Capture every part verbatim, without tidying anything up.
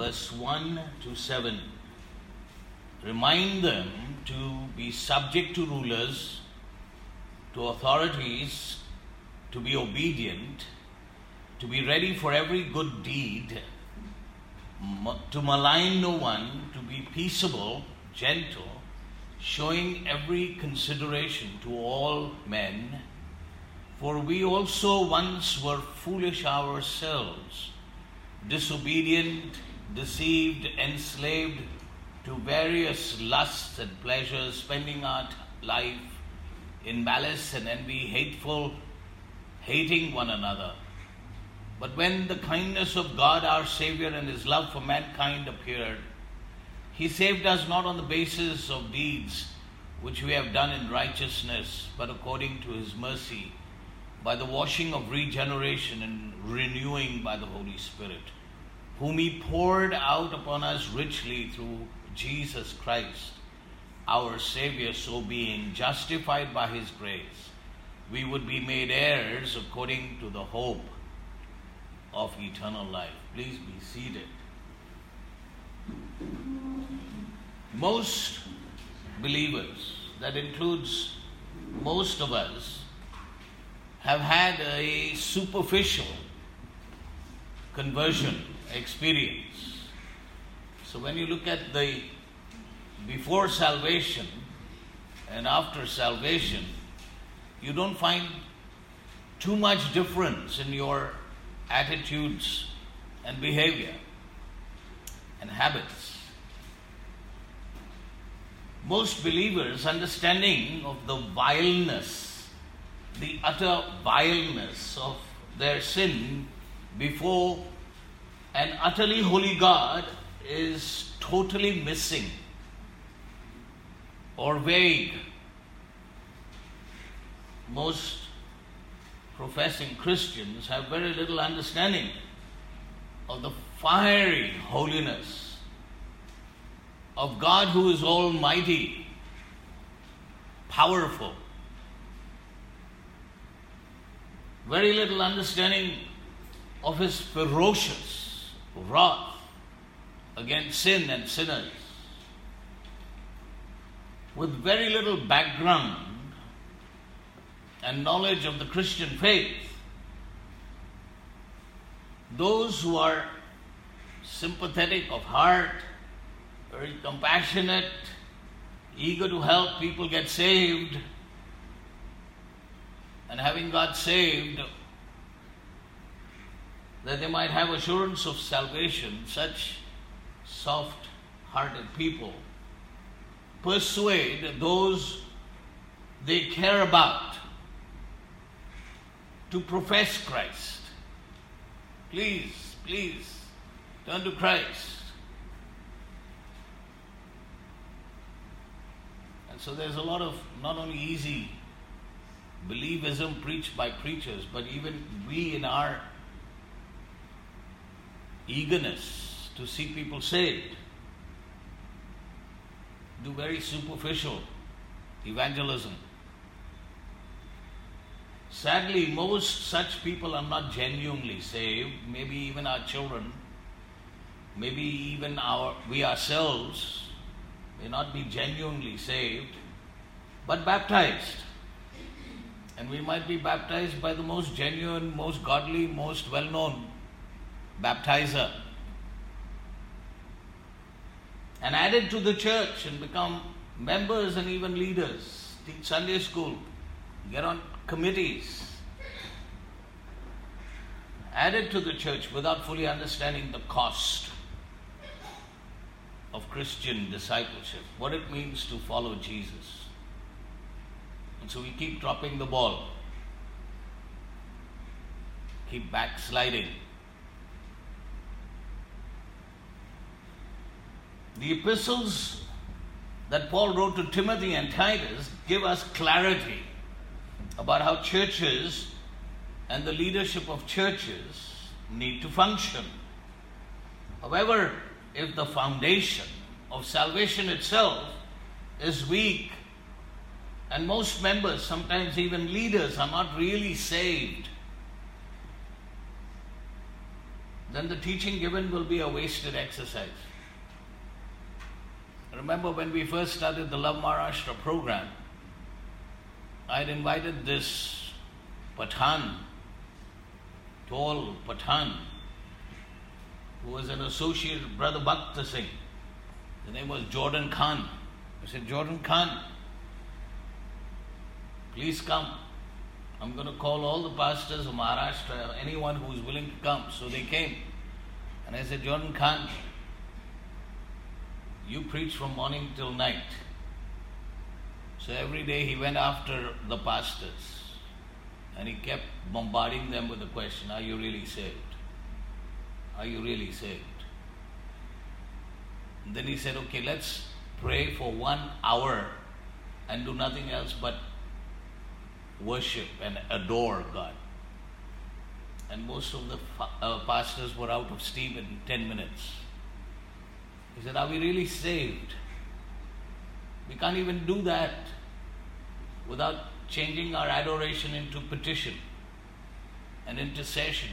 verse one to seven. Remind them to be subject to rulers, to authorities, to be obedient, to be ready for every good deed, to malign no one, to be peaceable, gentle, showing every consideration to all men. For we also once were foolish ourselves, disobedient, deceived, enslaved to various lusts and pleasures, spending our life in malice and envy, hateful, hating one another. But when the kindness of God our Savior and His love for mankind appeared, He saved us not on the basis of deeds which we have done in righteousness, but according to His mercy, by the washing of regeneration and renewing by the Holy Spirit, whom He poured out upon us richly through Jesus Christ, our Savior, so being justified by His grace, we would be made heirs according to the hope of eternal life. Please be seated. Most believers, that includes most of us, have had a superficial conversion experience. So when you look at the before salvation and after salvation, you don't find too much difference in your attitudes and behavior and habits. Most believers, understanding of the vileness, the utter vileness of their sin before an utterly holy God, is totally missing or vague. Most professing Christians have very little understanding of the fiery holiness of God, who is almighty, powerful. Very little understanding of His ferocious wrath against sin and sinners. With very little background and knowledge of the Christian faith, those who are sympathetic of heart, very compassionate, eager to help people get saved, and having got saved, that they might have assurance of salvation, such soft-hearted people persuade those they care about to profess Christ. Please, please, turn to Christ. And so there's a lot of not only easy believism preached by preachers, but even we in our eagerness to see people saved do very superficial evangelism. Sadly, most such people are not genuinely saved. Maybe even our children, maybe even our we ourselves may not be genuinely saved, but baptized. And we might be baptized by the most genuine, most godly, most well-known baptizer, and added to the church and become members and even leaders, teach Sunday school, get on committees, added to the church without fully understanding the cost of Christian discipleship, what it means to follow Jesus. And so we keep dropping the ball, keep backsliding. The epistles that Paul wrote to Timothy and Titus give us clarity about how churches and the leadership of churches need to function. However, if the foundation of salvation itself is weak, and most members, sometimes even leaders, are not really saved, then the teaching given will be a wasted exercise. Remember when we first started the Love Maharashtra program, I had invited this Pathan, tall Pathan, who was an associate of Brother Bhakta Singh. The name was Jordan Khan. I said, Jordan Khan, please come. I'm going to call all the pastors of Maharashtra, anyone who is willing to come. So they came. And I said, Jordan Khan, you preach from morning till night. So every day he went after the pastors and he kept bombarding them with the question, are you really saved? Are you really saved? And then he said, okay, let's pray for one hour and do nothing else but worship and adore God. And most of the uh, pastors were out of steam in ten minutes. He said, are we really saved? We can't even do that without changing our adoration into petition and intercession.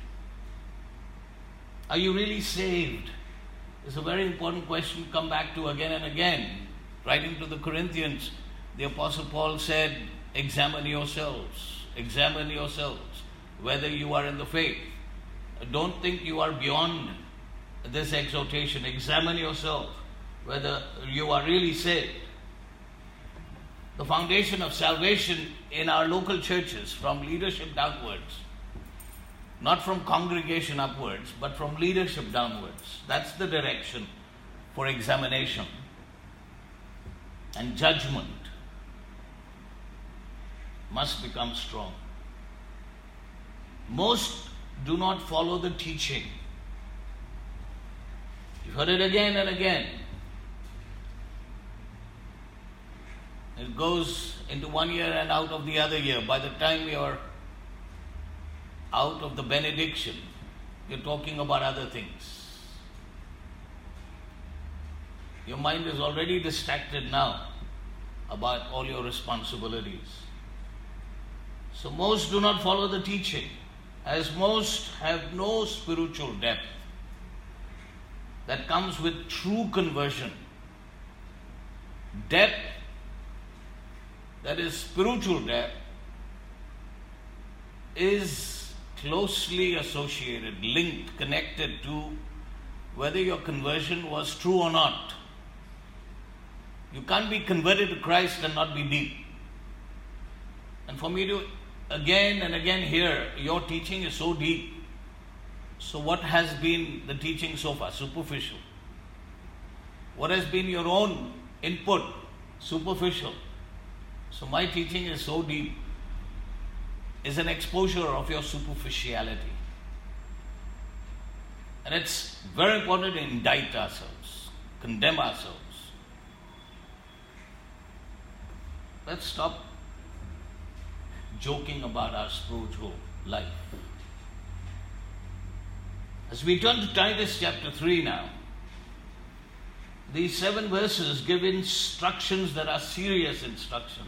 Are you really saved? It's a very important question to come back to again and again. Writing to the Corinthians, the Apostle Paul said, examine yourselves, examine yourselves, whether you are in the faith. Don't think you are beyond this exhortation. Examine yourself, whether you are really saved. The foundation of salvation in our local churches, from leadership downwards, not from congregation upwards, but from leadership downwards. That's the direction for examination and judgment must become strong. Most do not follow the teaching. You've heard it again and again. It goes into one year and out of the other year. By the time you're out of the benediction, you're talking about other things. Your mind is already distracted now about all your responsibilities. So most do not follow the teaching, as most have no spiritual depth that comes with true conversion. Depth, that is spiritual depth, is closely associated, linked, connected to whether your conversion was true or not. You can't be converted to Christ and not be deep. And for me to again and again hear, your teaching is so deep. So what has been the teaching so far? Superficial. What has been your own input? Superficial. So my teaching is so deep. Is an exposure of your superficiality. And it's very important to indict ourselves, condemn ourselves. Let's stop joking about our spiritual life. As we turn to Titus chapter three now, these seven verses give instructions that are serious instructions.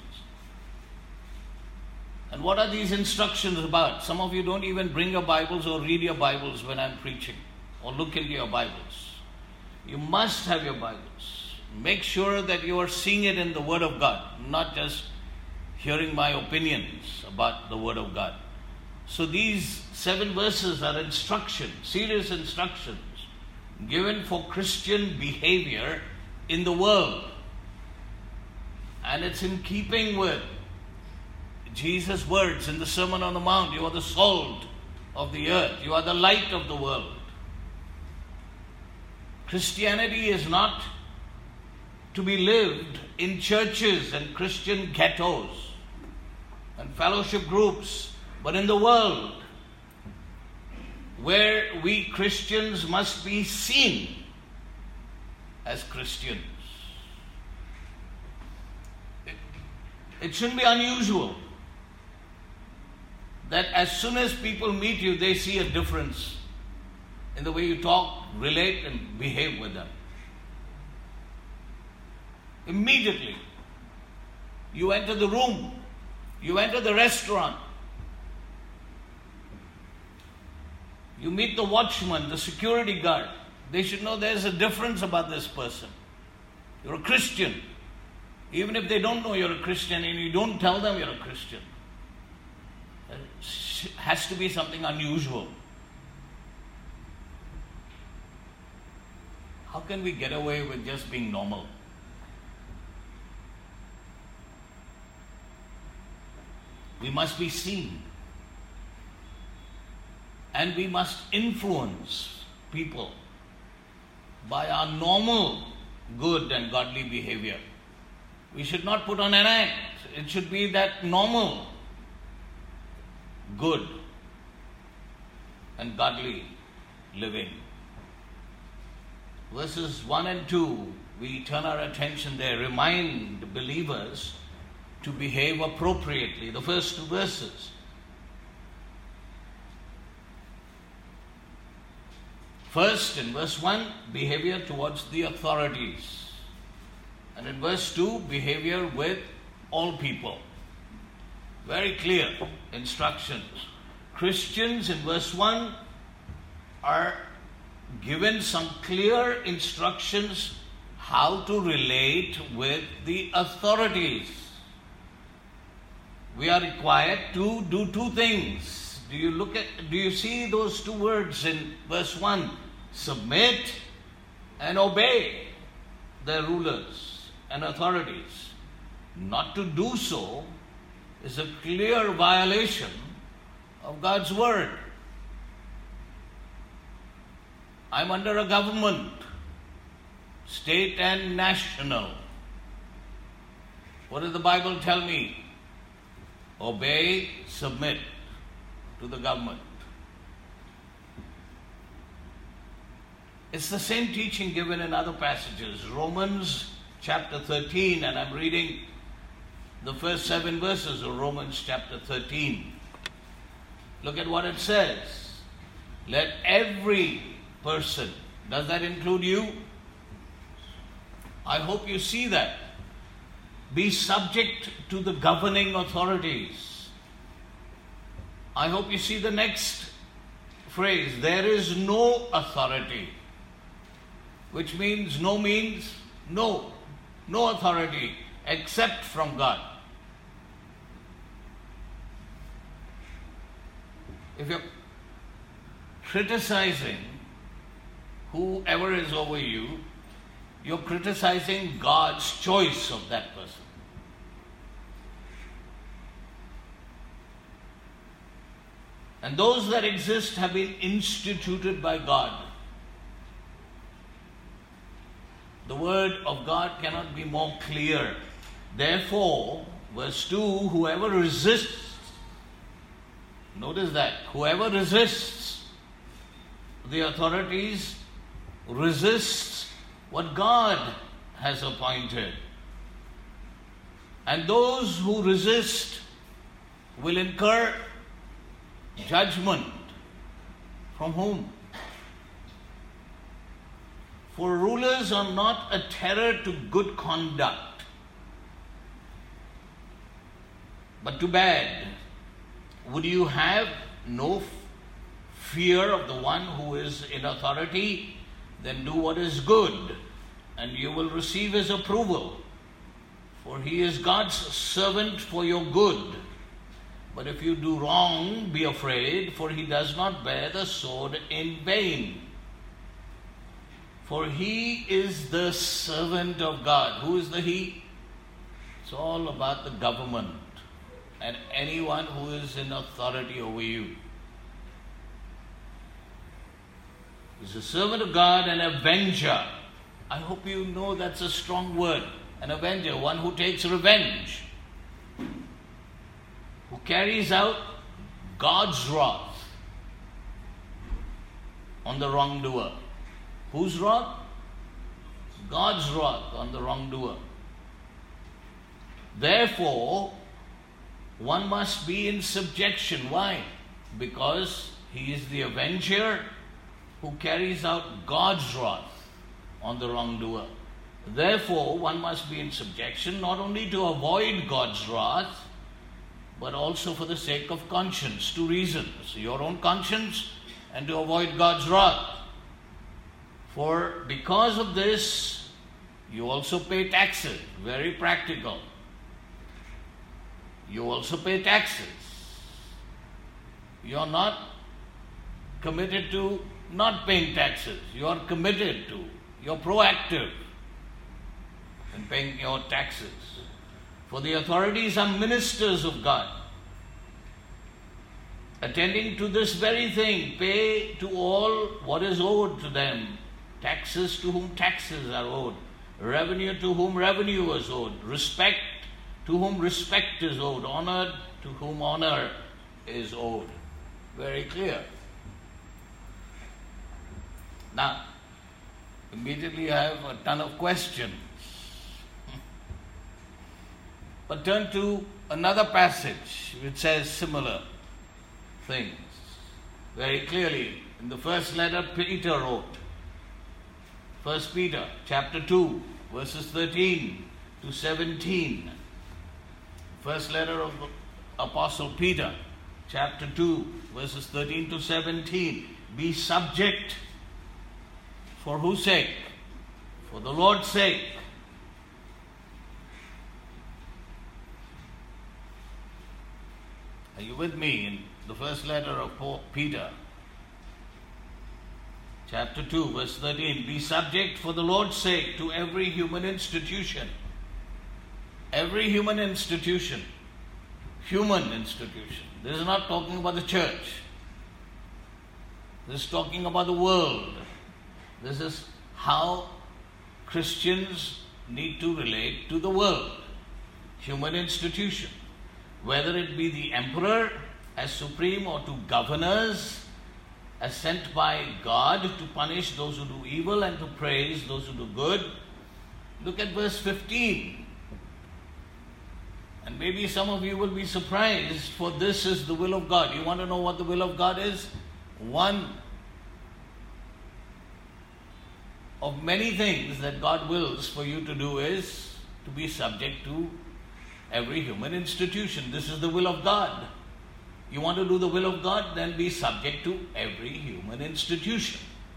And what are these instructions about? Some of you don't even bring your Bibles or read your Bibles when I'm preaching, or look into your Bibles. You must have your Bibles. Make sure that you are seeing it in the Word of God, not just hearing my opinions about the Word of God. So these seven verses are instructions, serious instructions, given for Christian behavior in the world. And it's in keeping with Jesus' words in the Sermon on the Mount. You are the salt of the earth. You are the light of the world. Christianity is not to be lived in churches and Christian ghettos and fellowship groups, but in the world, where we Christians must be seen as Christians. It, it shouldn't be unusual that as soon as people meet you, they see a difference in the way you talk, relate, and behave with them. Immediately, you enter the room, you enter the restaurant, You meet the watchman, the security guard. They should know there's a difference about this person. You're a Christian. Even if they don't know you're a Christian and you don't tell them you're a Christian, it has to be something unusual. How can we get away with just being normal? We must be seen. And we must influence people by our normal good and godly behavior. We should not put on an act. It should be that normal good and godly living. Verses one and two, we turn our attention there, remind believers to behave appropriately. The first two verses. First, in verse one, behavior towards the authorities. And in verse two, behavior with all people. Very clear instructions. Christians, in verse one, are given some clear instructions how to relate with the authorities. We are required to do two things. Do you look at, do you see those two words in verse one? Submit and obey the rulers and authorities. Not to do so is a clear violation of God's word. I'm under a government, state and national. What does the Bible tell me? Obey, submit to the government. It's the same teaching given in other passages. Romans chapter thirteen, and I'm reading the first seven verses of Romans chapter thirteen. Look at what it says. Let every person, does that include you? I hope you see that. Be subject to the governing authorities. I hope you see the next phrase. There is no authority. Which means no means no. No authority except from God. If you're criticizing whoever is over you, you're criticizing God's choice of that person. And those that exist have been instituted by God. The word of God cannot be more clear. Therefore, verse two, whoever resists, notice that, whoever resists the authorities resists what God has appointed. And those who resist will incur judgment. From whom? For rulers are not a terror to good conduct, but to bad. Would you have no f- fear of the one who is in authority? Then do what is good, and you will receive his approval. For he is God's servant for your good. But if you do wrong, be afraid, for he does not bear the sword in vain. For he is the servant of God. Who is the he? It's all about the government and anyone who is in authority over you. He's a servant of God, an avenger. I hope you know that's a strong word. An avenger, one who takes revenge, who carries out God's wrath on the wrongdoer. Whose wrath? God's wrath on the wrongdoer. Therefore, one must be in subjection. Why? Because he is the avenger who carries out God's wrath on the wrongdoer. Therefore, one must be in subjection not only to avoid God's wrath, but also for the sake of conscience. Two reasons. Your own conscience and to avoid God's wrath. For because of this, you also pay taxes. Very practical. You also pay taxes. You are not committed to not paying taxes. You are committed to. You are proactive in paying your taxes. For the authorities are ministers of God, attending to this very thing. Pay to all what is owed to them. Taxes to whom taxes are owed. Revenue to whom revenue is owed. Respect to whom respect is owed. Honor to whom honor is owed. Very clear. Now, immediately I have a ton of questions. But turn to another passage which says similar things. Very clearly, in the first letter Peter wrote, First Peter chapter two, verses thirteen to seventeen. First letter of Apostle Peter, chapter two, verses thirteen to seventeen. Be subject. For whose sake? For the Lord's sake. Are you with me in the first letter of Peter? Chapter two, verse thirteen. Be subject for the Lord's sake to every human institution. Every human institution. Human institution. This is not talking about the church. This is talking about the world. This is how Christians need to relate to the world. Human institution. Whether it be the emperor as supreme or to governors as sent by God to punish those who do evil and to praise those who do good. Look at verse fifteen. And maybe some of you will be surprised, for this is the will of God. You want to know what the will of God is? One of many things that God wills for you to do is to be subject to every human institution. This is the will of God. You want to do the will of God? Then be subject to every human institution.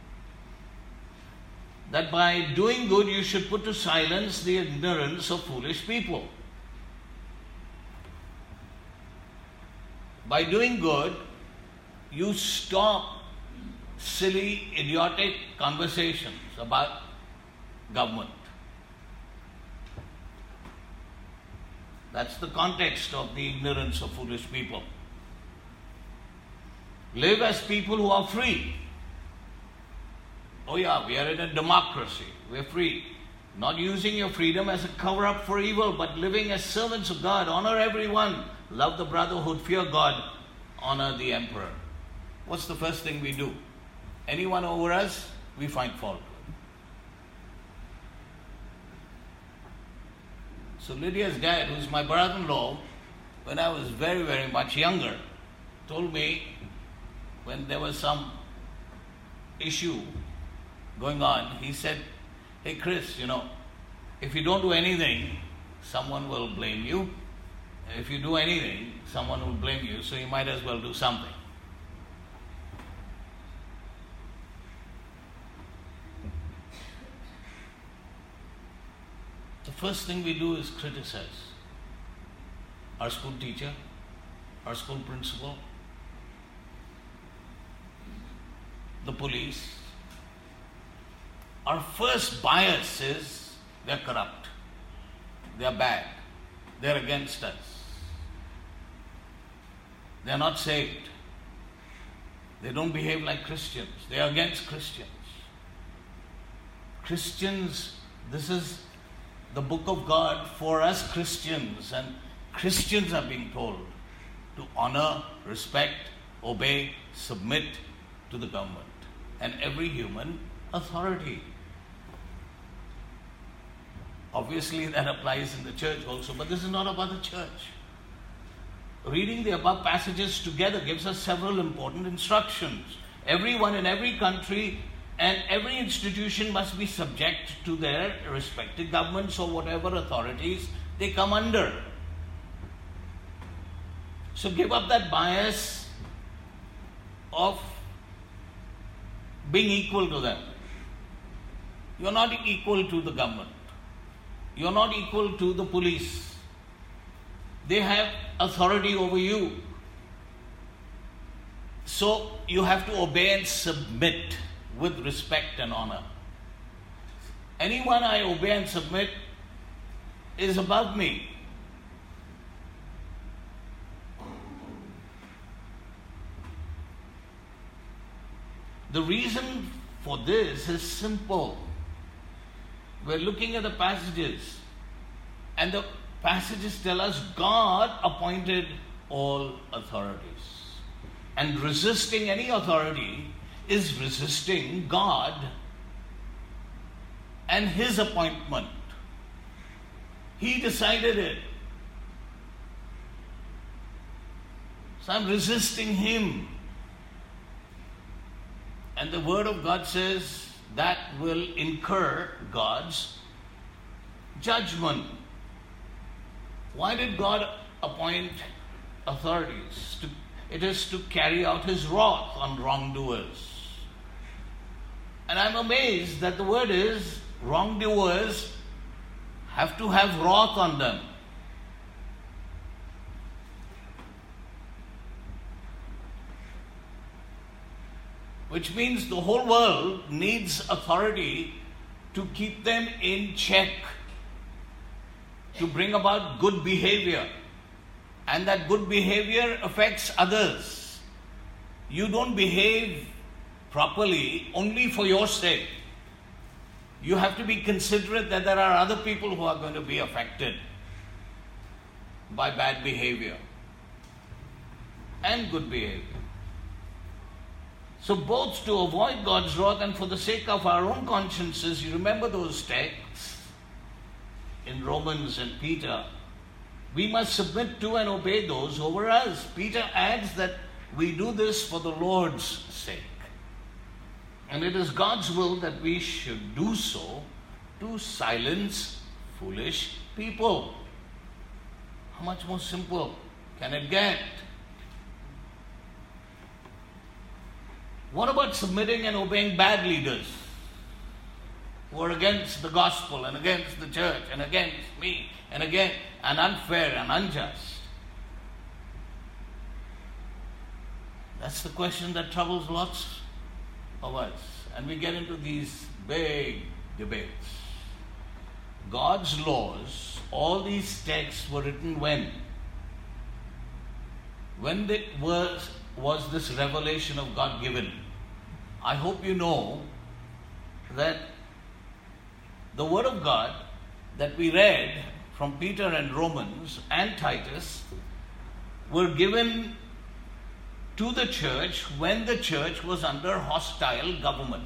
That by doing good you should put to silence the ignorance of foolish people. By doing good, you stop silly, idiotic conversations about government. That's the context of the ignorance of foolish people. Live as people who are free. Oh yeah, we are in a democracy. We're free. Not using your freedom as a cover-up for evil, but living as servants of God. Honor everyone. Love the brotherhood. Fear God. Honor the emperor. What's the first thing we do? Anyone over us, we find fault. So Lydia's dad, who's my brother-in-law, when I was very, very much younger, told me when there was some issue going on, he said, hey Chris, you know, if you don't do anything, someone will blame you. If you do anything, someone will blame you, so you might as well do something. The first thing we do is criticize our school teacher, our school principal, the police. Our first bias is they're corrupt, they're bad, they're against us, they're not saved, they don't behave like Christians, they're against Christians. Christians, this is the book of God for us Christians, and Christians are being told to honor, respect, obey, submit to the government and every human authority. Obviously that applies in the church also, but this is not about the church. Reading the above passages together gives us several important instructions. Everyone in every country and every institution must be subject to their respective governments or whatever authorities they come under. So give up that bias of being equal to them. You're not equal to the government. You're not equal to the police. They have authority over you. So you have to obey and submit with respect and honor. Anyone I obey and submit is above me. The reason for this is simple. We're looking at the passages, and the passages tell us God appointed all authorities. And resisting any authority is resisting God and His appointment. He decided it. So I'm resisting Him. And the Word of God says that will incur God's judgment. Why did God appoint authorities? To, it is to carry out His wrath on wrongdoers. And I'm amazed that the word is wrongdoers have to have wrath on them. Which means the whole world needs authority to keep them in check, to bring about good behavior. And that good behavior affects others. You don't behave properly only for your sake. You have to be considerate that there are other people who are going to be affected by bad behavior and good behavior. So both to avoid God's wrath and for the sake of our own consciences, you remember those texts in Romans and Peter, we must submit to and obey those over us. Peter adds that we do this for the Lord's sake. And it is God's will that we should do so to silence foolish people. How much more simple can it get? What about submitting and obeying bad leaders who are against the gospel and against the church and against me and again and unfair and unjust? That's the question that troubles lots of us. And we get into these big debates. God's laws, all these texts were written when? When it was, was this revelation of God given? I hope you know that the Word of God that we read from Peter and Romans and Titus were given to the church when the church was under hostile government.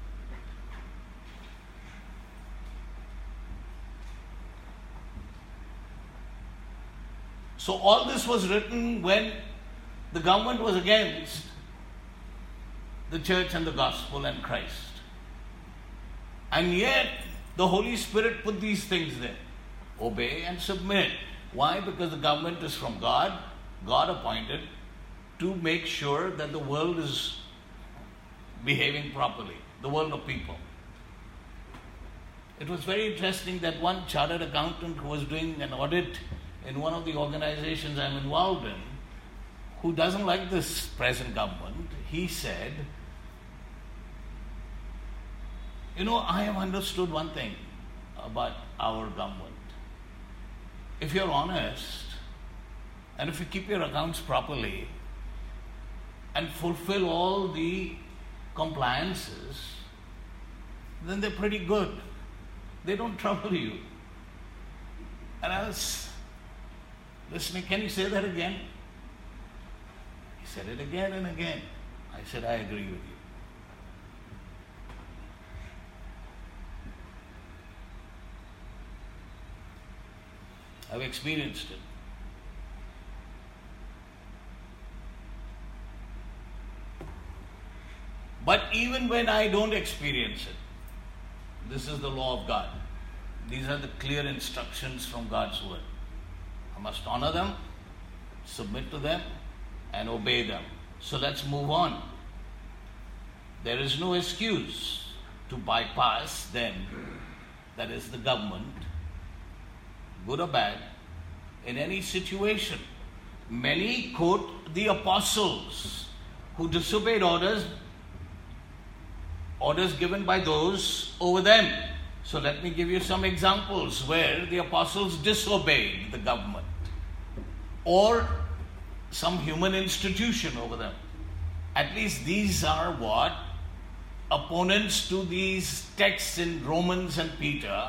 So all this was written when the government was against the church and the gospel and Christ. And yet the Holy Spirit put these things there. Obey and submit. Why? Because the government is from God, God appointed, to make sure that the world is behaving properly, the world of people. It was very interesting that one chartered accountant who was doing an audit in one of the organizations I'm involved in, who doesn't like this present government, he said, you know, I have understood one thing about our government. If you're honest, and if you keep your accounts properly, and fulfill all the compliances, then they're pretty good. They don't trouble you. And I was listening, can you say that again? He said it again and again. I said, I agree with you. I've experienced it. But even when I don't experience it, this is the law of God. These are the clear instructions from God's word. I must honor them, submit to them, and obey them. So let's move on. there is no excuse to bypass them, that is the government, good or bad, in any situation. Many quote the apostles who disobeyed orders, orders given by those over them. So let me give you some examples where the apostles disobeyed the government or some human institution over them. At least these are what opponents to these texts in Romans and Peter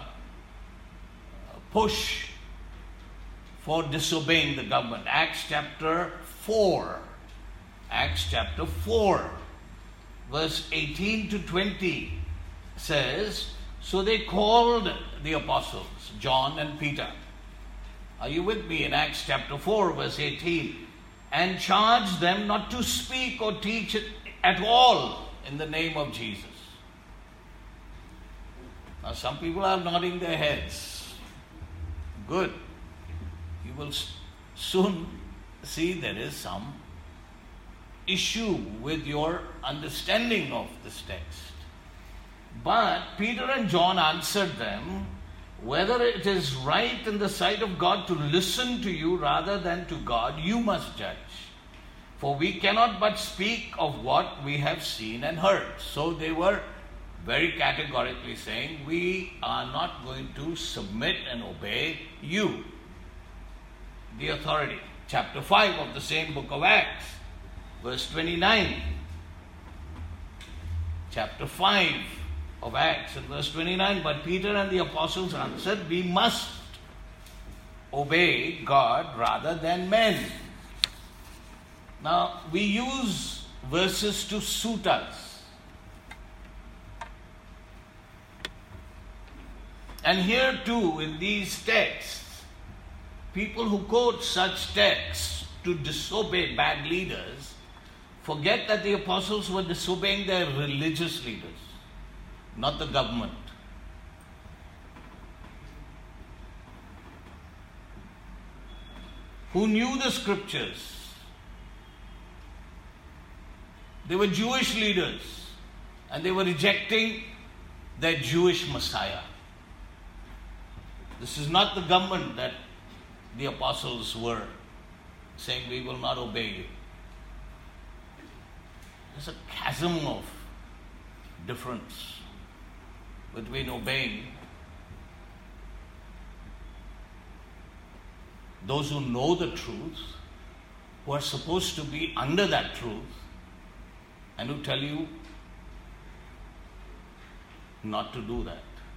push for disobeying the government. Acts chapter four. Acts chapter four, verse eighteen to twenty says, so they called the apostles, John and Peter. Are you with me in Acts chapter four, verse eighteen? And charged them not to speak or teach at all in the name of Jesus. Now some people are nodding their heads. Good. You will soon see there is some issue with your understanding of this text. But Peter and John answered them, whether it is right in the sight of God to listen to you rather than to God, you must judge. For we cannot but speak of what we have seen and heard. So they were very categorically saying, we are not going to submit and obey you, the authority. Chapter five of the same book of Acts, verse twenty-nine. Chapter five of Acts and verse twenty-nine. But Peter and the apostles answered, we must obey God rather than men. Now, we use verses to suit us. And here too, in these texts, people who quote such texts to disobey bad leaders forget that the apostles were disobeying their religious leaders, not the government. Who knew the scriptures. They were Jewish leaders and they were rejecting their Jewish Messiah. This is not the government that the apostles were saying, we will not obey you. There's a chasm of difference between obeying those who know the truth, who are supposed to be under that truth, and who tell you not to do that.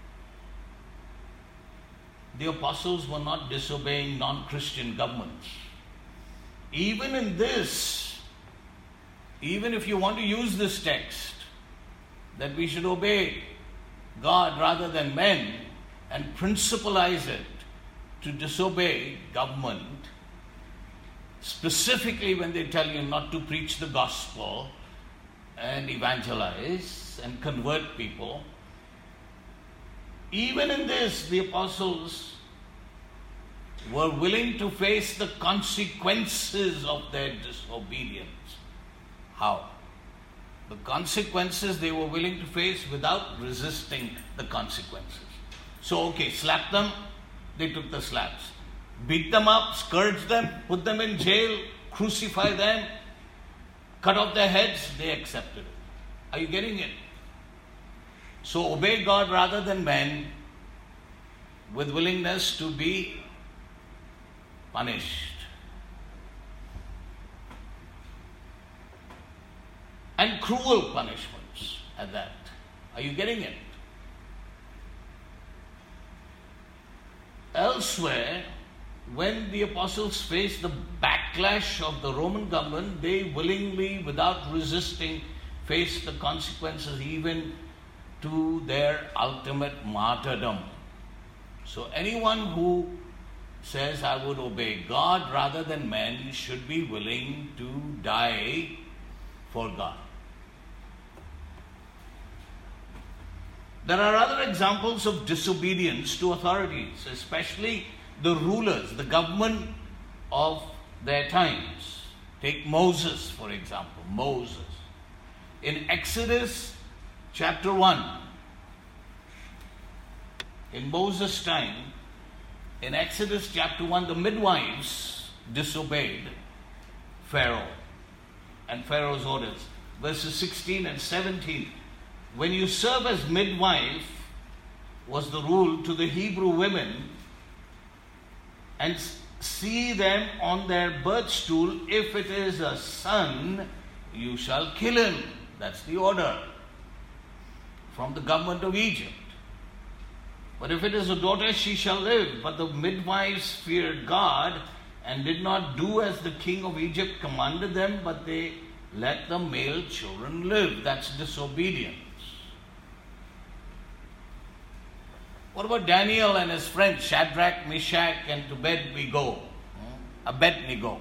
The apostles were not disobeying non-Christian governments. Even in this, even if you want to use this text, that we should obey God rather than men and principalize it to disobey government, specifically when they tell you not to preach the gospel and evangelize and convert people, even in this, the apostles were willing to face the consequences of their disobedience. How? The consequences they were willing to face without resisting the consequences. So, okay, slap them, they took the slaps. Beat them up, scourge them, put them in jail, crucify them, cut off their heads, they accepted it. Are you getting it? So obey God rather than men with willingness to be punished. And cruel punishments at that. Are you getting it? Elsewhere, when the apostles faced the backlash of the Roman government, they willingly, without resisting, faced the consequences even to their ultimate martyrdom. So anyone who says, I would obey God rather than men, should be willing to die for God. There are other examples of disobedience to authorities, especially the rulers, the government of their times. Take Moses, for example. Moses. In Exodus chapter one, in Moses' time, in Exodus chapter one, the midwives disobeyed Pharaoh and Pharaoh's orders. Verses sixteen and seventeen. When you serve as midwife, was the rule to the Hebrew women, and see them on their birth stool. If it is a son, you shall kill him. That's the order from the government of Egypt. But if it is a daughter, she shall live. But the midwives feared God and did not do as the king of Egypt commanded them, but they let the male children live. That's disobedience. What about Daniel and his friends, Shadrach, Meshach, and Abednego? Abednego.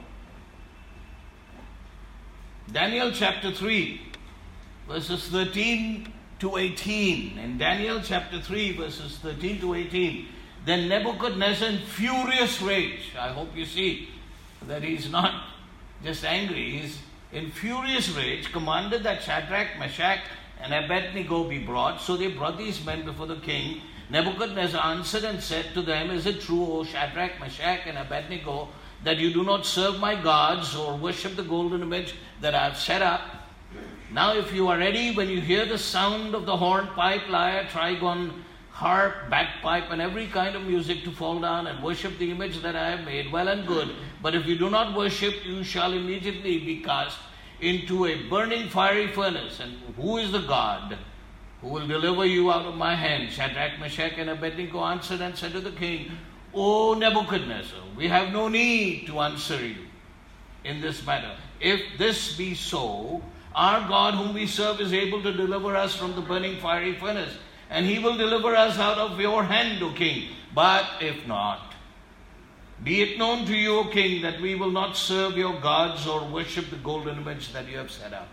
Daniel chapter three, verses thirteen to eighteen. In Daniel chapter three, verses thirteen to eighteen. Then Nebuchadnezzar in furious rage. I hope you see that he's not just angry. He's in furious rage, commanded that Shadrach, Meshach, and Abednego be brought. So they brought these men before the king. Nebuchadnezzar answered and said to them, Is it true, O Shadrach, Meshach, and Abednego, that you do not serve my gods or worship the golden image that I have set up? Now if you are ready, when you hear the sound of the horn, pipe, lyre, trigon, harp, bagpipe, and every kind of music, to fall down and worship the image that I have made, well and good. But if you do not worship, you shall immediately be cast into a burning fiery furnace. And who is the God who will deliver you out of my hand? Shadrach, Meshach, and Abednego answered and said to the king, O Nebuchadnezzar, we have no need to answer you in this matter. If this be so, our God whom we serve is able to deliver us from the burning fiery furnace, and he will deliver us out of your hand, O king. But if not, be it known to you, O king, that we will not serve your gods or worship the golden image that you have set up.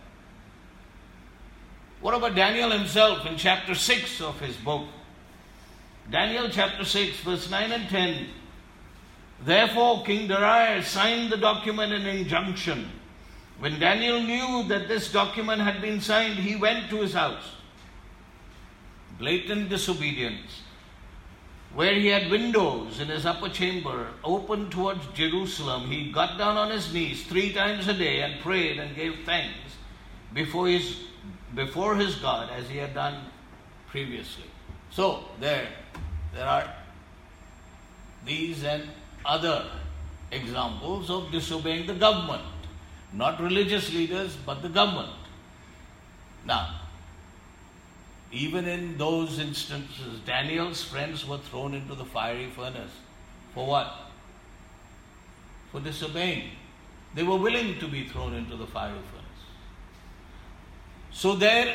What about Daniel himself in chapter six of his book? Daniel chapter six, verse nine and ten. Therefore King Darius signed the document in injunction. When Daniel knew that this document had been signed, he went to his house. Blatant disobedience. Where he had windows in his upper chamber open towards Jerusalem, he got down on his knees three times a day and prayed and gave thanks before his before his God, as he had done previously. So there, there are these and other examples of disobeying the government. Not religious leaders, but the government. Now, even in those instances, Daniel's friends were thrown into the fiery furnace. For what? For disobeying. They were willing to be thrown into the fiery furnace. So they're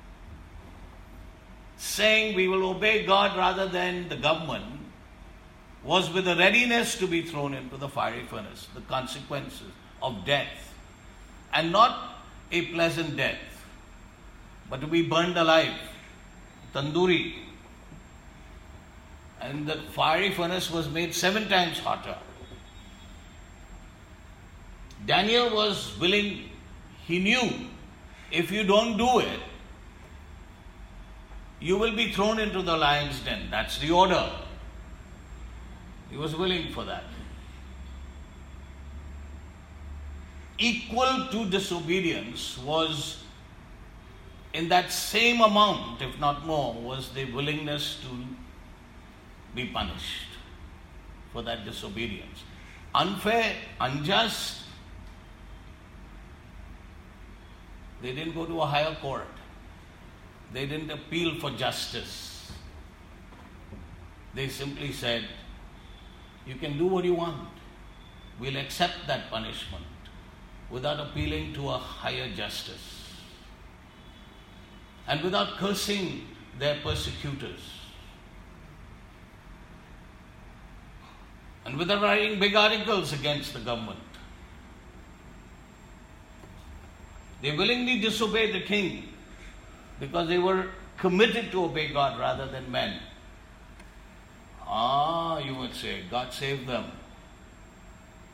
saying we will obey God rather than the government was with a readiness to be thrown into the fiery furnace, the consequences of death. And not a pleasant death, but to be burned alive, tandoori. And the fiery furnace was made seven times hotter. Daniel was willing, he knew, if you don't do it, you will be thrown into the lion's den. That's the order. He was willing for that. Equal to disobedience was, in that same amount, if not more, was the willingness to be punished for that disobedience. Unfair, unjust. They didn't go to a higher court. They didn't appeal for justice. They simply said, you can do what you want. We'll accept that punishment without appealing to a higher justice and without cursing their persecutors and without writing big articles against the government. They willingly disobeyed the king because they were committed to obey God rather than men. Ah, you would say, God saved them.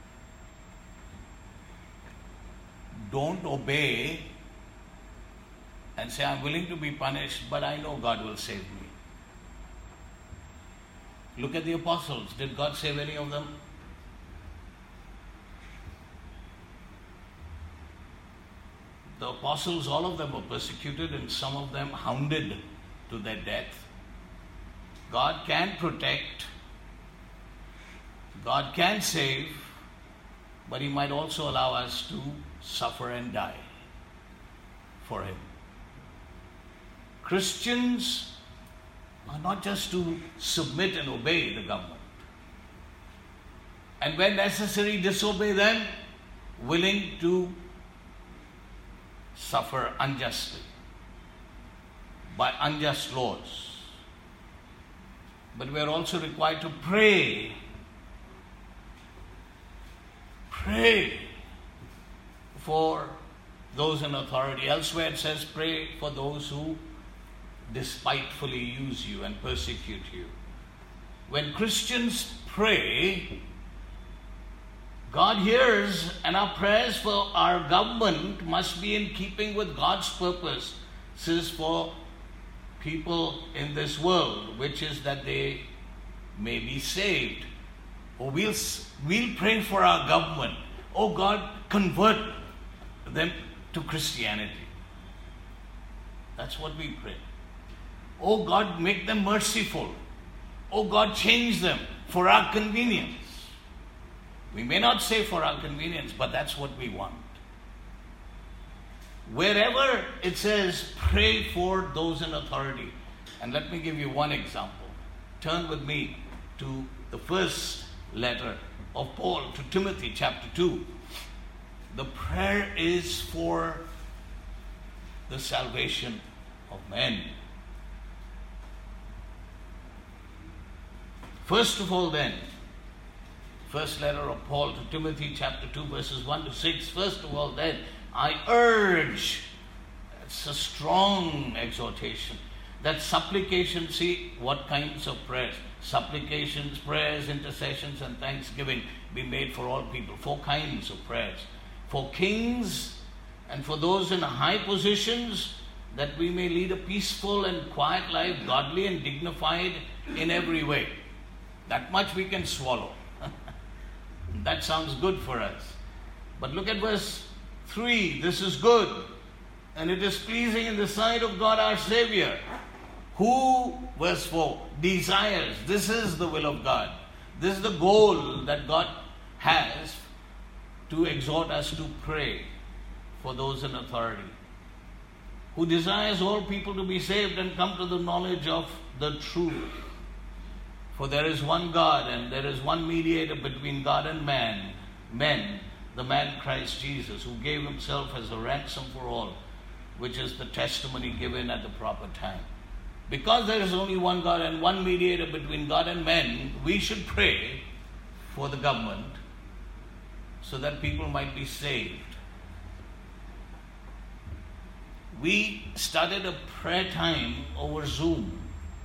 Don't obey and say, I'm willing to be punished, but I know God will save me. Look at the apostles. Did God save any of them? The apostles, all of them were persecuted and some of them hounded to their death. God can protect, God can save, but He might also allow us to suffer and die for Him. Christians are not just to submit and obey the government, and when necessary disobey them, willing to suffer unjustly by unjust laws. But we are also required to pray. Pray for those in authority. Elsewhere it says, pray for those who despitefully use you and persecute you. When Christians pray, God hears, and our prayers for our government must be in keeping with God's purposes for people in this world, which is that they may be saved. Or we'll, we'll pray for our government. Oh God, convert them to Christianity. That's what we pray. Oh God, make them merciful. Oh God, change them for our convenience. We may not say for our convenience, but that's what we want. Wherever it says, pray for those in authority. And let me give you one example. Turn with me to the first letter of Paul to Timothy, chapter two. The prayer is for the salvation of men. First of all then, first letter of Paul to Timothy, chapter two, verses one to six. First of all then, I urge, it's a strong exhortation, that supplication, see what kinds of prayers, supplications, prayers, intercessions, and thanksgiving be made for all people. Four kinds of prayers. For kings and for those in high positions, that we may lead a peaceful and quiet life, godly and dignified in every way. That much we can swallow. That sounds good for us. But look at verse three. This is good, and it is pleasing in the sight of God our Savior, who, verse four, desires. This is the will of God. This is the goal that God has, to exhort us to pray for those in authority, who desires all people to be saved and come to the knowledge of the truth. For there is one God, and there is one mediator between God and man, men, the man Christ Jesus, who gave himself as a ransom for all, which is the testimony given at the proper time. Because there is only one God and one mediator between God and men, we should pray for the government so that people might be saved. We started a prayer time over Zoom,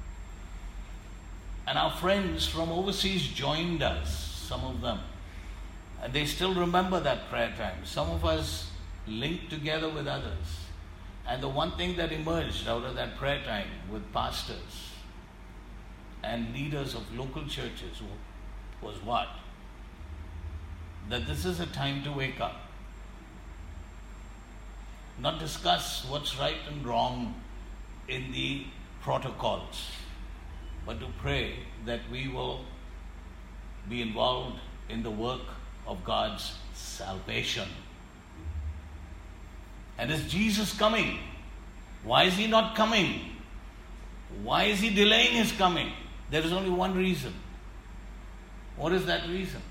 and our friends from overseas joined us, some of them. And they still remember that prayer time. Some of us linked together with others. And the one thing that emerged out of that prayer time with pastors and leaders of local churches was what? That this is a time to wake up. Not discuss what's right and wrong in the protocols, but to pray that we will be involved in the work of God's salvation. And is Jesus coming? Why is He not coming? Why is He delaying His coming? There is only one reason. What is that reason?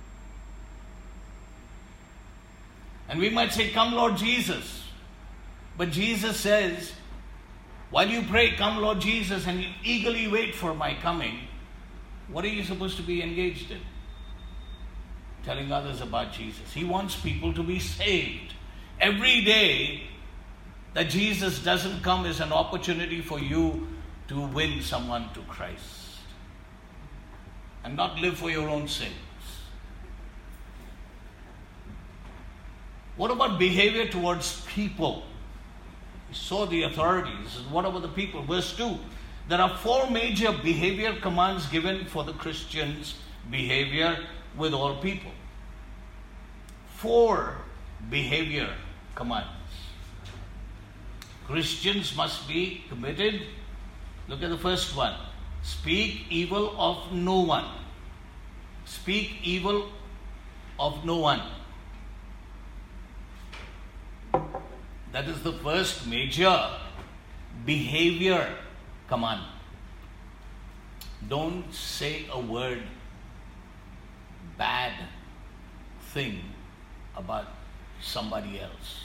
And we might say, come Lord Jesus. But Jesus says, while you pray, come Lord Jesus, and you eagerly wait for my coming, what are you supposed to be engaged in? Telling others about Jesus. He wants people to be saved. Every day that Jesus doesn't come is an opportunity for you to win someone to Christ and not live for your own sins. What about behavior towards people? So the authorities, and what about the people? Verse two, there are four major behavior commands given for the Christian's behavior with all people. Four behavior commands. Christians must be committed. Look at the first one. Speak evil of no one. Speak evil of no one. That is the first major behavior command. Don't say a word, bad thing about somebody else.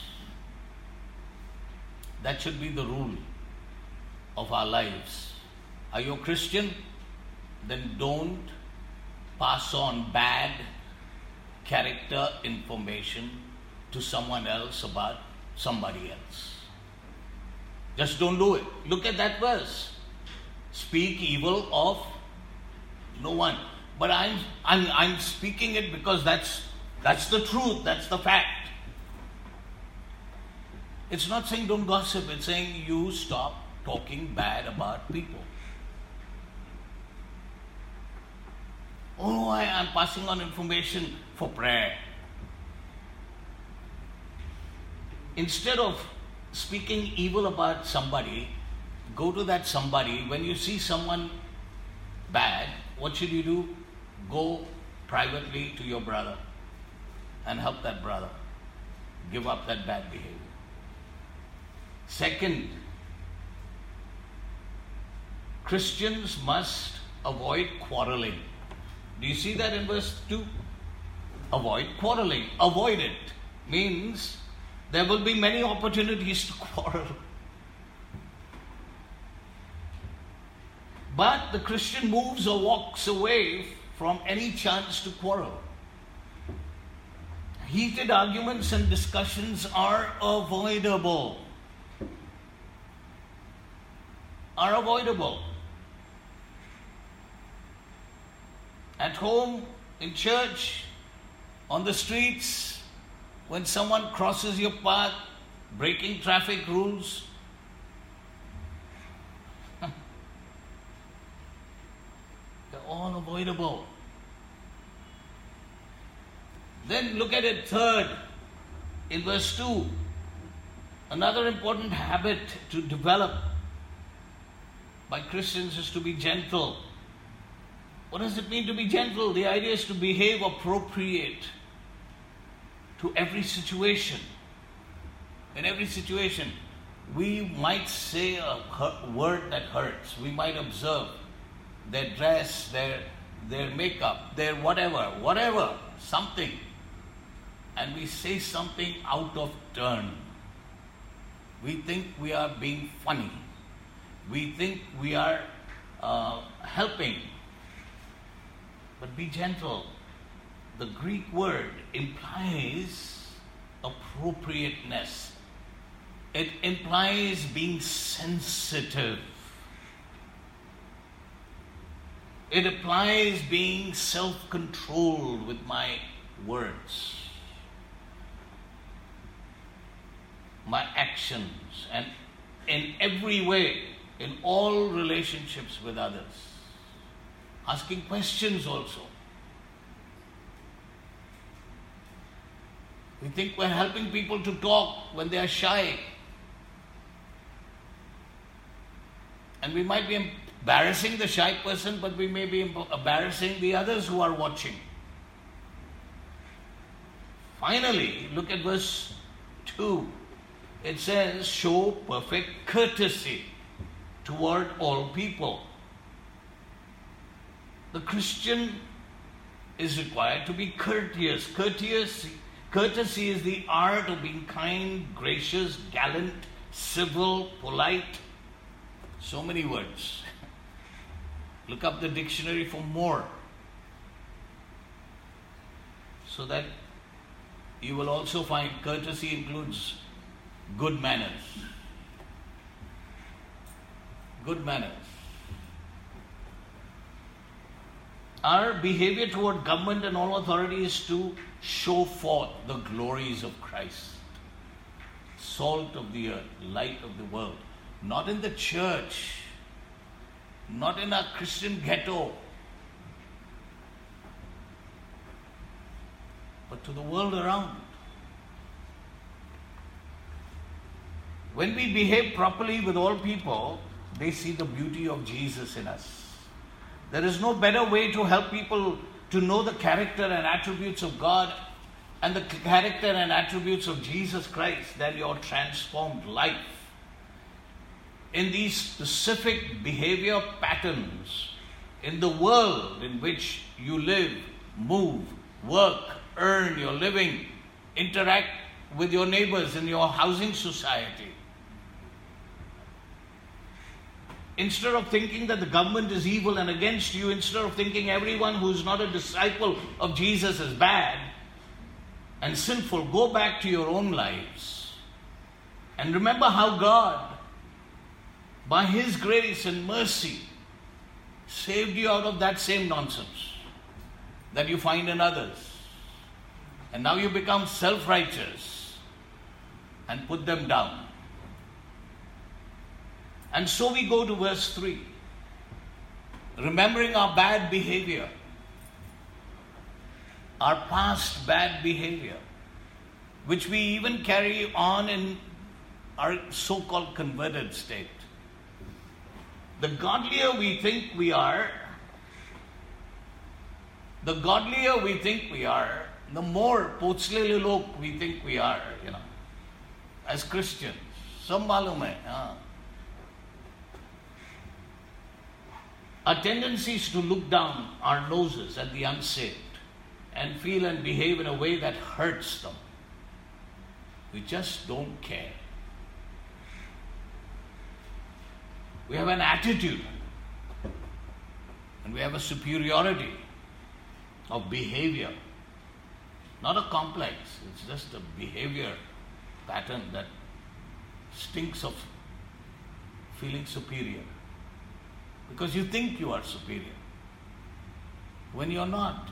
That should be the rule of our lives. Are you a Christian? Then don't pass on bad character information to someone else about somebody else. Just don't do it. Look at that verse. Speak evil of no one. But I'm I'm I'm speaking it because that's that's the truth, that's the fact. It's not saying don't gossip, it's saying you stop talking bad about people. Oh, I am passing on information for prayer. Instead of speaking evil about somebody, go to that somebody. When you see someone bad, what should you do? Go privately to your brother and help that brother. Give up that bad behavior. Second, Christians must avoid quarreling. Do you see that in verse two? Avoid quarreling. Avoid it means there will be many opportunities to quarrel. But the Christian moves or walks away from any chance to quarrel. Heated arguments and discussions are avoidable. Are avoidable. At home, in church, on the streets, when someone crosses your path, breaking traffic rules, they're all avoidable. Then look at it third, in verse two. Another important habit to develop by Christians is to be gentle. What does it mean to be gentle? The idea is to behave appropriate to every situation. In every situation, we might say a word that hurts. We might observe their dress, their, their makeup, their whatever, whatever, something. And we say something out of turn. We think we are being funny. We think we are uh, helping. But be gentle. The Greek word implies appropriateness. It implies being sensitive. It implies being self-controlled with my words, my actions, and in every way, in all relationships with others. Asking questions also. We think we're helping people to talk when they are shy. And we might be embarrassing the shy person, but we may be embarrassing the others who are watching. Finally, look at verse two. It says, show perfect courtesy toward all people. The Christian is required to be courteous. Courteous. Courtesy is the art of being kind, gracious, gallant, civil, polite. So many words. Look up the dictionary for more, so that you will also find courtesy includes good manners. Good manners. Our behavior toward government and all authority is to show forth the glories of Christ. salt of the earth, light of the world. Not in the church, not in a Christian ghetto, but to the world around. When we behave properly with all people, they see the beauty of Jesus in us. There is no better way to help people to know the character and attributes of God and the character and attributes of Jesus Christ than your transformed life. In these specific behavior patterns, in the world in which you live, move, work, earn your living, interact with your neighbors in your housing society. Instead of thinking that the government is evil and against you, instead of thinking everyone who is not a disciple of Jesus is bad and sinful, go back to your own lives and remember how God, by His grace and mercy, saved you out of that same nonsense that you find in others. And now you become self-righteous and put them down. And so we go to verse three. Remembering our bad behavior, our past bad behavior, which we even carry on in our so-called converted state. The godlier we think we are, the godlier we think we are, the more pochhle log we think we are, you know, as Christians. Sab malum hai, haan. Our tendency is to look down our noses at the unsaved and feel and behave in a way that hurts them. We just don't care. We have an attitude and we have a superiority of behavior. Not a complex, it's just a behavior pattern that stinks of feeling superior. Because you think you are superior when you're not.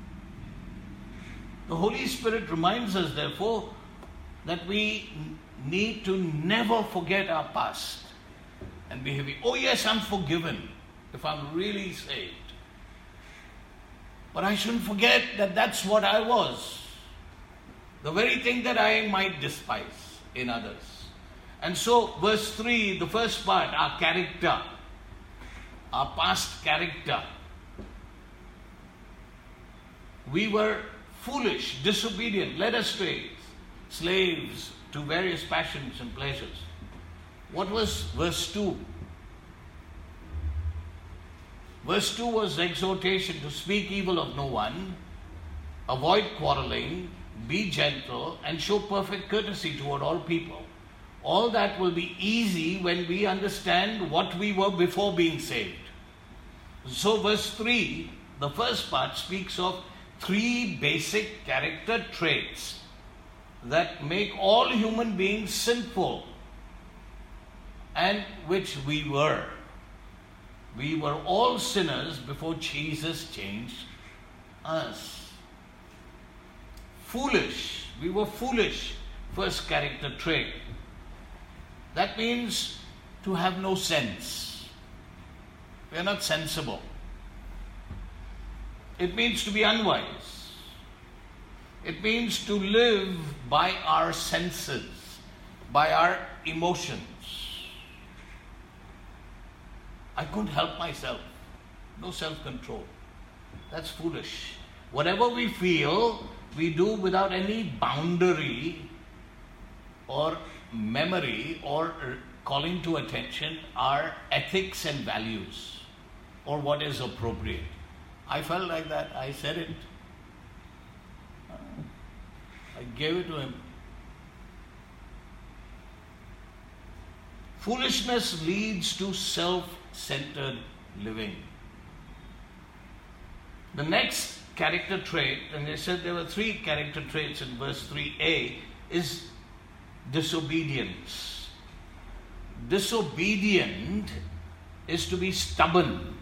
The Holy Spirit reminds us, therefore, that we need to never forget our past and behavior. Oh yes, I'm forgiven if I'm really saved. But I shouldn't forget that that's what I was. The very thing that I might despise in others. And so, verse three, the first part, our character, our past character. We were foolish, disobedient, led astray, slaves to various passions and pleasures. What was verse two? Verse two was exhortation to speak evil of no one, avoid quarreling, be gentle, and show perfect courtesy toward all people. All that will be easy when we understand what we were before being saved. So verse three, the first part, speaks of three basic character traits that make all human beings sinful, and which we were. We were all sinners before Jesus changed us. Foolish. We were foolish. First character trait. That means to have no sense. We are not sensible. It means to be unwise. It means to live by our senses, by our emotions. I couldn't help myself. No self-control. That's foolish. Whatever we feel, we do without any boundary or memory or calling to attention our ethics and values or what is appropriate. I felt like that. I said it. I gave it to him. Foolishness leads to self-centered living. The next character trait, and they said there were three character traits in verse three a, is disobedience. Disobedient is to be stubborn.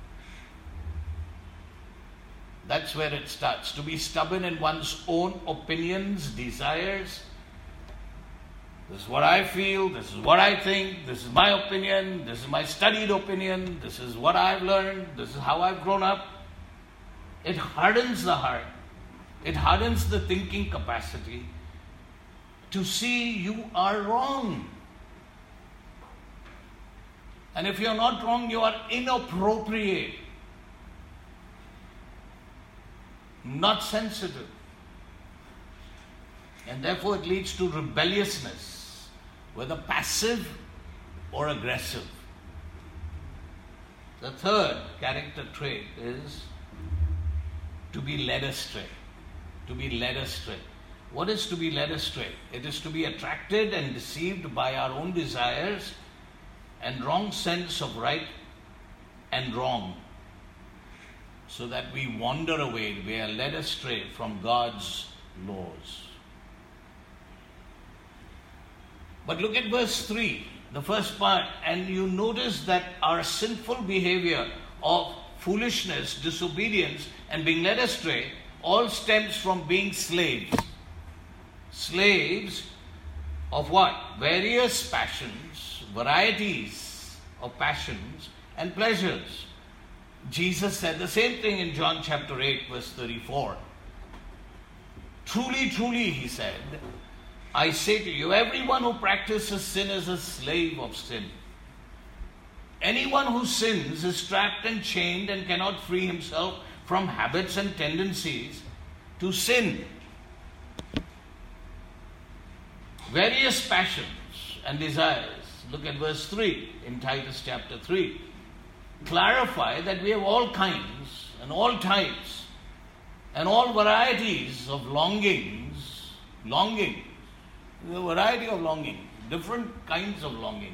That's where it starts. To be stubborn in one's own opinions, desires, This is what I feel, this is what I think, this is my opinion, this is my studied opinion, this is what I've learned, this is how I've grown up. It hardens the heart. It hardens the thinking capacity to see you are wrong. And if you're not wrong, you are inappropriate, not sensitive. And therefore it leads to rebelliousness, whether passive or aggressive. The third character trait is to be led astray. To be led astray. What is to be led astray? It is to be attracted and deceived by our own desires and wrong sense of right and wrong, so that we wander away, we are led astray from God's laws. But look at verse three, the first part, and you notice that our sinful behavior of foolishness, disobedience, and being led astray all stems from being slaves. Slaves of what? Various passions, varieties of passions and pleasures. Jesus said the same thing in John chapter eight, verse thirty-four. Truly, truly, he said, I say to you, everyone who practices sin is a slave of sin. Anyone who sins is trapped and chained and cannot free himself from habits and tendencies to sin. Various passions and desires. Look at verse three in Titus chapter three. Clarify that we have all kinds and all types and all varieties of longings. Longings. There's a variety of longings, different kinds of longings.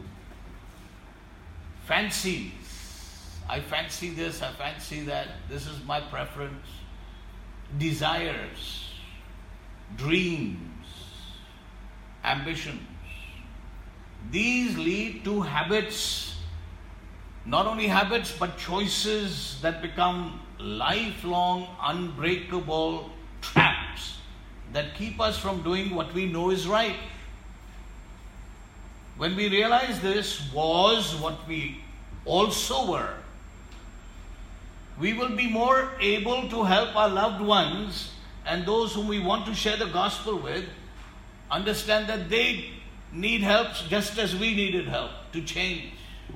Fancies. I fancy this, I fancy that. This is my preference. Desires. Dreams. Ambitions. These lead to habits. Not only habits, but choices that become lifelong, unbreakable traps that keep us from doing what we know is right. When we realize this was what we also were, we will be more able to help our loved ones and those whom we want to share the gospel with understand that they need help just as we needed help to change.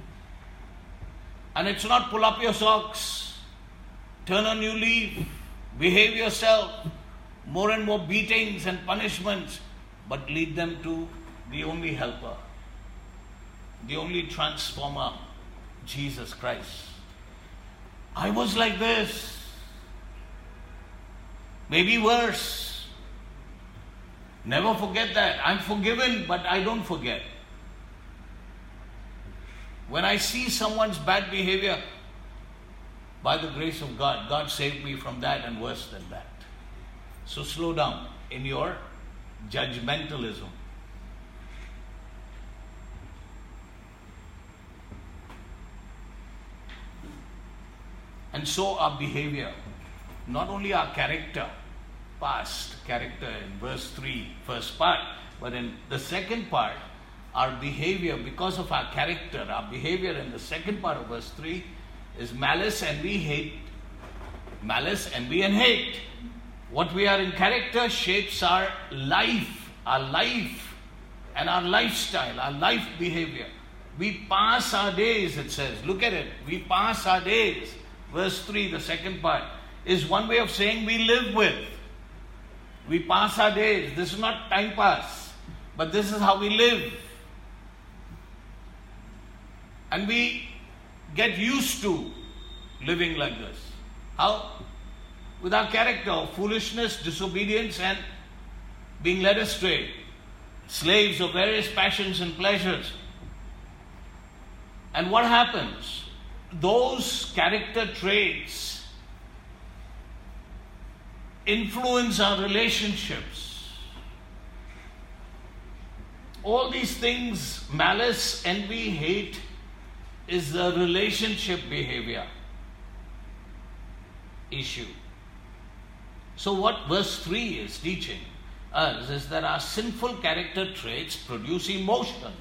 And it's not pull up your socks, turn a new leaf, behave yourself, more and more beatings and punishments, but lead them to the only helper, the only transformer, Jesus Christ. I was like this, maybe worse. Never forget that. I'm forgiven, but I don't forget. When I see someone's bad behavior, by the grace of God, God saved me from that and worse than that. So slow down in your judgmentalism. And so our behavior, not only our character, past character in verse three, first part, but in the second part, our behavior, because of our character, our behavior in the second part of verse three is malice, envy, hate. Malice, envy, and hate. What we are in character shapes our life, our life, and our lifestyle, our life behavior. We pass our days, it says. Look at it. We pass our days. Verse three, the second part, is one way of saying we live with. We pass our days. This is not time pass, but this is how we live. And we get used to living like this. How? With our character of foolishness, disobedience, and being led astray. Slaves of various passions and pleasures. And what happens? Those character traits influence our relationships. All these things, malice, envy, hate, is the relationship behavior issue. So what verse three is teaching us is that our sinful character traits produce emotions.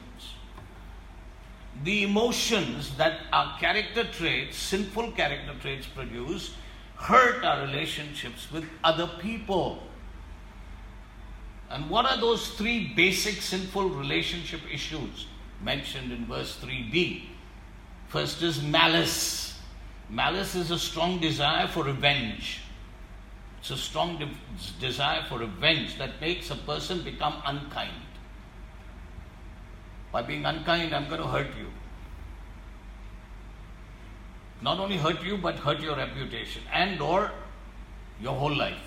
The emotions that our character traits, sinful character traits produce, hurt our relationships with other people. And what are those three basic sinful relationship issues mentioned in verse three b? First is malice. Malice is a strong desire for revenge. It's a strong de- desire for revenge that makes a person become unkind. By being unkind, I'm going to hurt you. Not only hurt you, but hurt your reputation and or your whole life.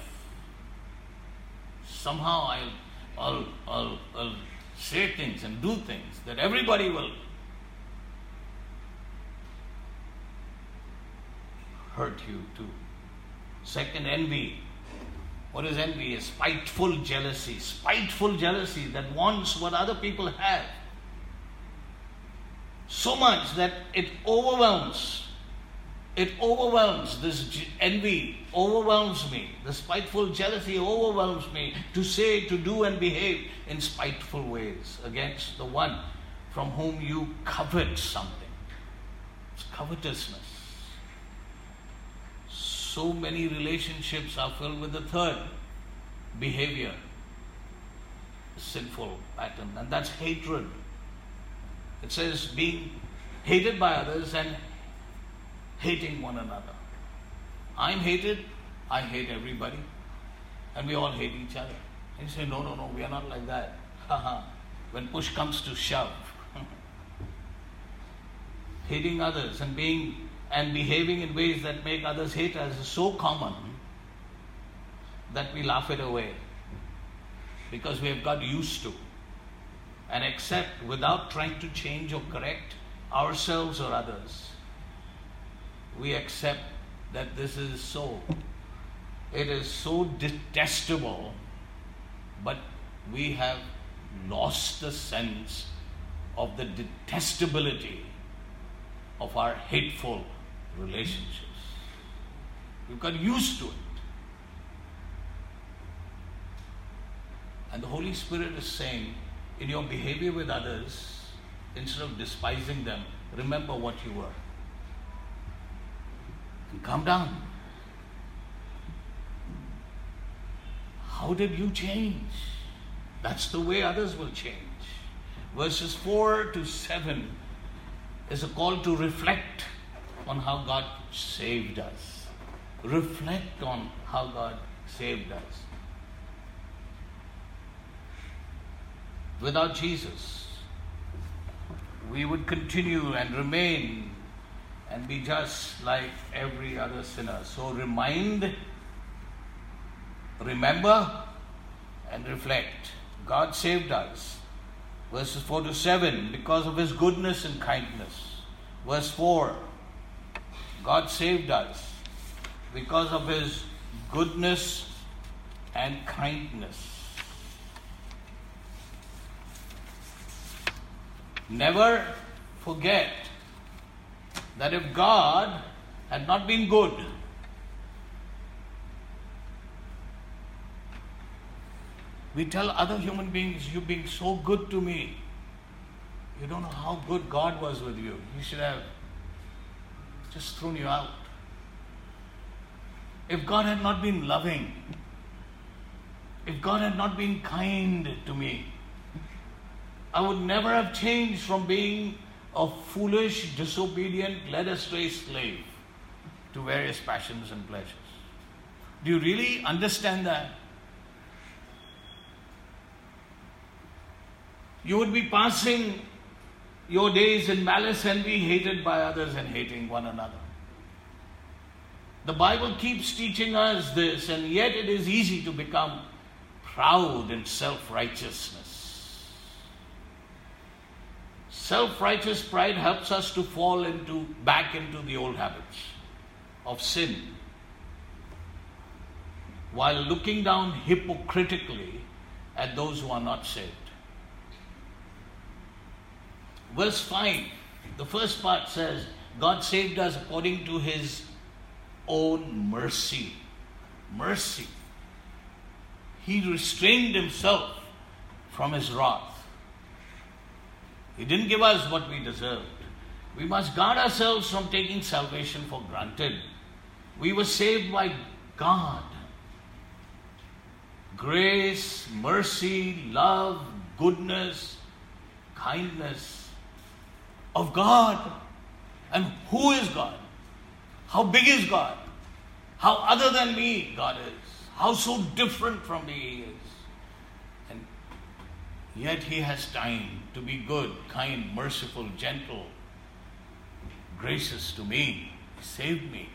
Somehow I'll, I'll, I'll, I'll say things and do things that everybody will hurt you too. Second, envy. What is envy? Is spiteful jealousy. Spiteful jealousy that wants what other people have. So much that it overwhelms. It overwhelms. This envy overwhelms me. The spiteful jealousy overwhelms me to say, to do and behave in spiteful ways against the one from whom you covet something. It's covetousness. So many relationships are filled with the third behavior, sinful pattern, and that's hatred. It says being hated by others and hating one another. I'm hated, I hate everybody, and we all hate each other. And you say, no, no, no, we are not like that. When push comes to shove, hating others and being and behaving in ways that make others hate us is so common that we laugh it away because we have got used to and accept without trying to change or correct ourselves or others. We accept that this is so. It is so detestable, but we have lost the sense of the detestability of our hateful relationships. We've got used to it. And the Holy Spirit is saying, in your behavior with others, instead of despising them, remember what you were. And calm down. How did you change? That's the way others will change. Verses four to seven is a call to reflect on how God saved us. Reflect on how God saved us. Without Jesus, we would continue and remain and be just like every other sinner. So remind, remember, and reflect. God saved us. Verses four to seven, because of His goodness and kindness. Verse four, God saved us because of His goodness and kindness. Never forget that if God had not been good, we tell other human beings, you're being so good to me. You don't know how good God was with you. He should have just thrown you out. If God had not been loving, if God had not been kind to me, I would never have changed from being a foolish, disobedient, led astray slave to various passions and pleasures. Do you really understand that? You would be passing your days in malice, envy, hated by others and hating one another. The Bible keeps teaching us this, and yet it is easy to become proud in self-righteousness. Self-righteous pride helps us to fall into back into the old habits of sin, while looking down hypocritically at those who are not saved. Verse five, the first part says, God saved us according to His own mercy. Mercy. He restrained himself from his wrath. He didn't give us what we deserved. We must guard ourselves from taking salvation for granted. We were saved by God. Grace, mercy, love, goodness, kindness of God. And who is God? How big is God? How other than me God is? How so different from me He is? And yet He has time to be good, kind, merciful, gentle, gracious to me. He saved me.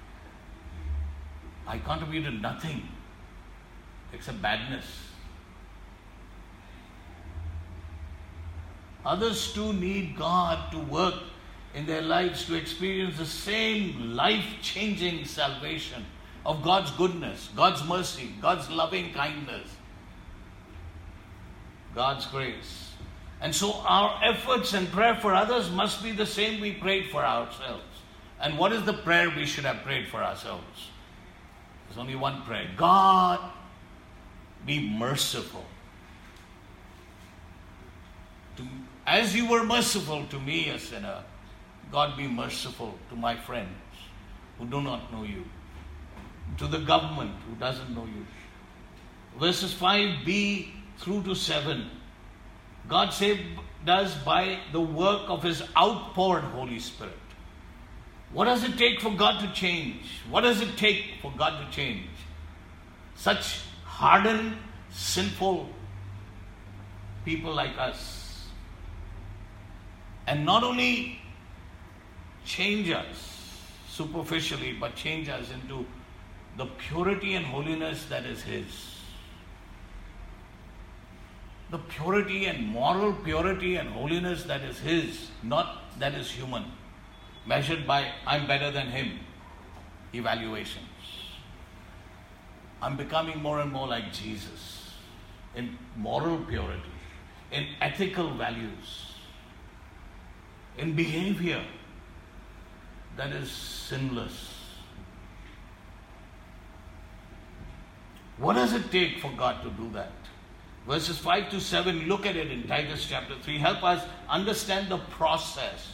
I contributed nothing except badness. Others too need God to work in their lives to experience the same life-changing salvation of God's goodness, God's mercy, God's loving kindness, God's grace. And so our efforts and prayer for others must be the same we prayed for ourselves. And what is the prayer we should have prayed for ourselves? There's only one prayer. God, be merciful. To, as you were merciful to me, a sinner, God be merciful to my friends who do not know you, to the government who doesn't know you. Verses five b through to seven. God saved us by the work of His outpoured Holy Spirit. What does it take for God to change? What does it take for God to change? Such hardened, sinful people like us. And not only change us superficially, but change us into the purity and holiness that is His. The purity and moral purity and holiness that is His, not that is human, measured by I'm better than him evaluations. I'm becoming more and more like Jesus in moral purity, in ethical values, in behavior that is sinless. What does it take for God to do that? Verses five to seven, look at it in Titus chapter three. Help us understand the process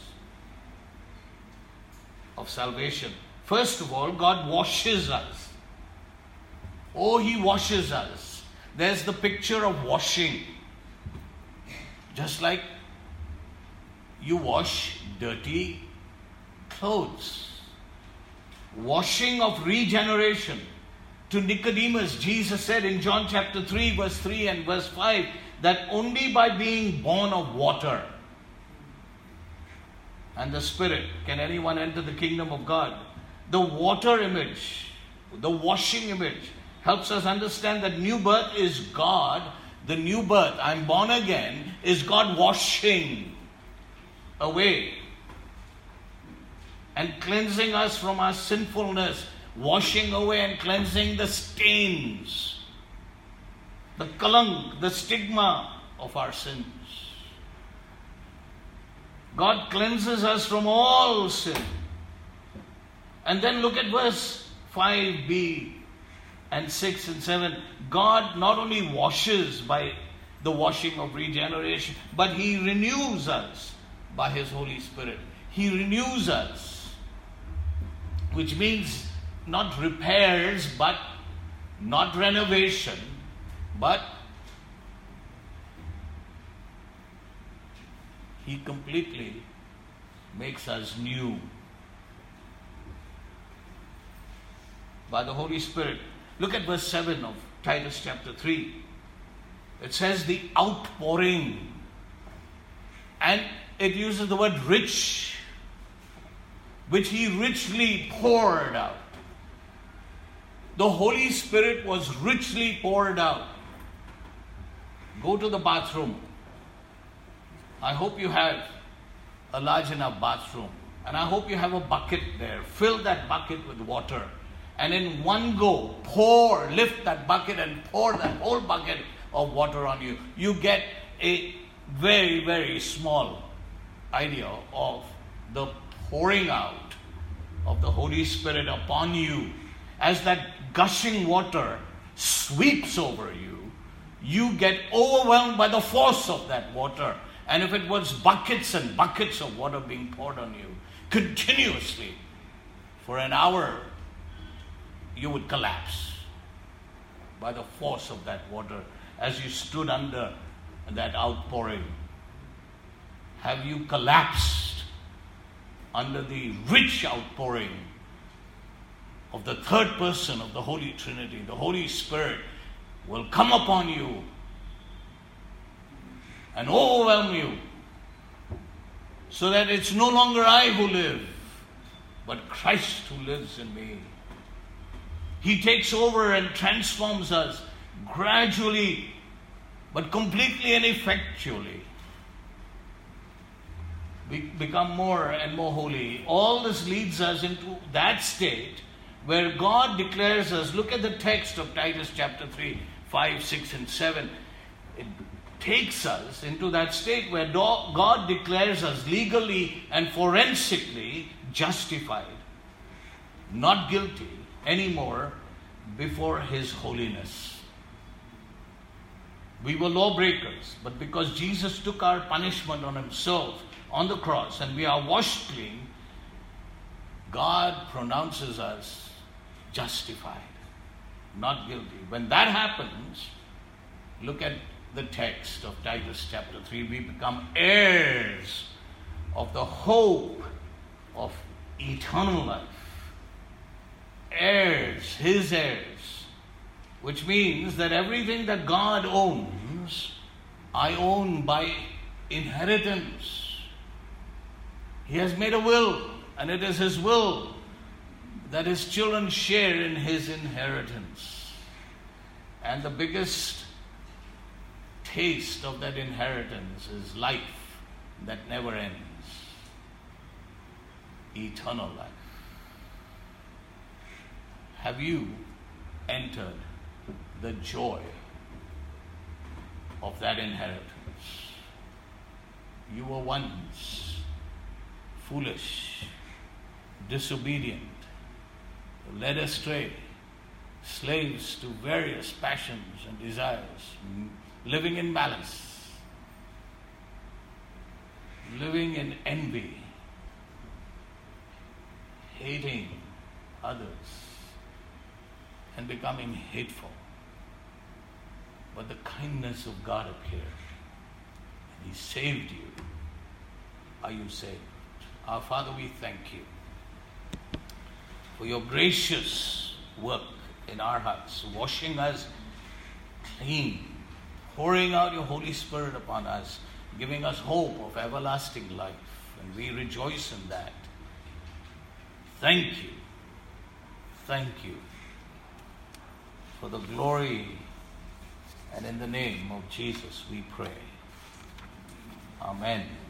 of salvation. First of all, God washes us. Oh, He washes us. There's the picture of washing. Just like you wash dirty clothes. Washing of regeneration. To Nicodemus, Jesus said in John chapter three, verse three and verse five, that only by being born of water and the Spirit can anyone enter the kingdom of God. The water image, the washing image, helps us understand that new birth is God. The new birth, I'm born again, is God washing away and cleansing us from our sinfulness, washing away and cleansing the stains, the kalank, the stigma of our sins. God cleanses us from all sin. And then look at verse five b and six and seven. God not only washes by the washing of regeneration, but He renews us by His Holy Spirit. He renews us, which means not repairs, but not renovation, but He completely makes us new by the Holy Spirit. Look at verse seven of Titus chapter three. It says the outpouring, and it uses the word rich, which He richly poured out. The Holy Spirit was richly poured out. Go to the bathroom. I hope you have a large enough bathroom. And I hope you have a bucket there. Fill that bucket with water. And in one go, pour, lift that bucket and pour that whole bucket of water on you. You get a very, very small idea of the pouring out of the Holy Spirit upon you as that gushing water sweeps over you, you get overwhelmed by the force of that water. And if it was buckets and buckets of water being poured on you continuously for an hour, you would collapse by the force of that water as you stood under that outpouring. Have you collapsed under the rich outpouring of the third person of the Holy Trinity? The Holy Spirit will come upon you and overwhelm you, so that it's no longer I who live, but Christ who lives in me. He takes over and transforms us gradually, but completely and effectually. We become more and more holy. All this leads us into that state where God declares us. Look at the text of Titus chapter three, five, six, and seven. It takes us into that state where God declares us legally and forensically justified, not guilty anymore before His holiness. We were lawbreakers, but because Jesus took our punishment on Himself on the cross and we are washed clean, God pronounces us justified, not guilty. When that happens, look at the text of Titus chapter three. We become heirs of the hope of eternal life. Heirs, His heirs, which means that everything that God owns, I own by inheritance. He has made a will, and it is His will that His children share in His inheritance. And the biggest taste of that inheritance is life that never ends. Eternal life. Have you entered the joy of that inheritance? You were once foolish, disobedient, led astray, slaves to various passions and desires, living in malice, living in envy, hating others, and becoming hateful. But the kindness of God appeared, and He saved you. Are you saved? Our Father, we thank You for Your gracious work in our hearts, washing us clean, pouring out Your Holy Spirit upon us, giving us hope of everlasting life, and we rejoice in that. Thank You. Thank You for the glory, and in the name of Jesus we pray. Amen.